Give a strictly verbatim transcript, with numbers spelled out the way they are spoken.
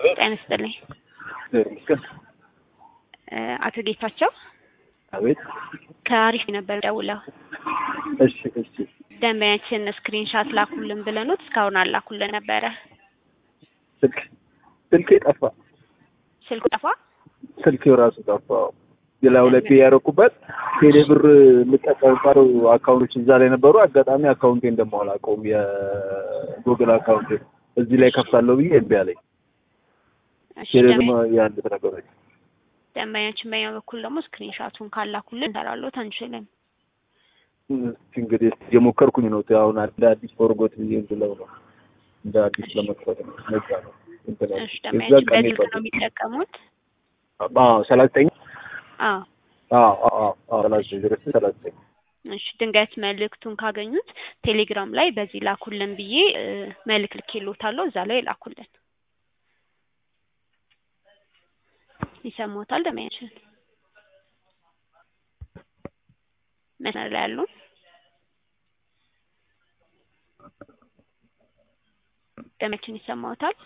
ጤና ይስጥልኝ። ምስከን አቶ ጌታቸው አቤት። ከአሪፍ ነበር ደውለው። እሺ እሺ። ደንበኛችን ስክሪንሻት ላኩልን ብለኑት እስካሁን አላኩልን ነበረ። ስልክ ስልክ ጠፋ። ስልኩ ጠፋ። ስልክ ራሱ ጠፋ። የላው ላይ ያረኩበት ቴሌብር የምጠቀምባቸው አካውንቶች እዛ ላይ ነበሩ። አጋጣሚ አካውንቴን እንደማውላ አቆም የጉግል አካውንት እዚህ ላይ ከፍታለሁ ብዬ እምቢ አለኝ። ቴሌብር ያን ተነገረኝ። ደንበኛችን በእኛ በኩል ደግሞ ስክሪንሻቱን ካላኩልን እንሰራለን አንችልም። እንግዲህ የሞከርኩኝ ነው። አሁን እንደ አዲስ ፎርጎት ብዬ እንድለው ነው። እንደ አዲስ ለመክፈት ነው። ነፃ ነው። እሺ ደንበኛችን በዚህ ነው የሚጠቀሙት? አዎ ሰላሳ ዘጠኝ አዎ አዎ አዎ አዎ ሰላሳ ዘጠኝ እሺ ድንገት መልእክቱን ካገኙት ቴሌግራም ላይ በዚህ ላኩልን ብዬ መልእክት ልኬልዎታለሁ። እዛ ላይ ላኩልን። ይሰማዎታል ደንበኛችን? መስመር ላይ ያሉ ደንበኛችን ይሰማዎታል?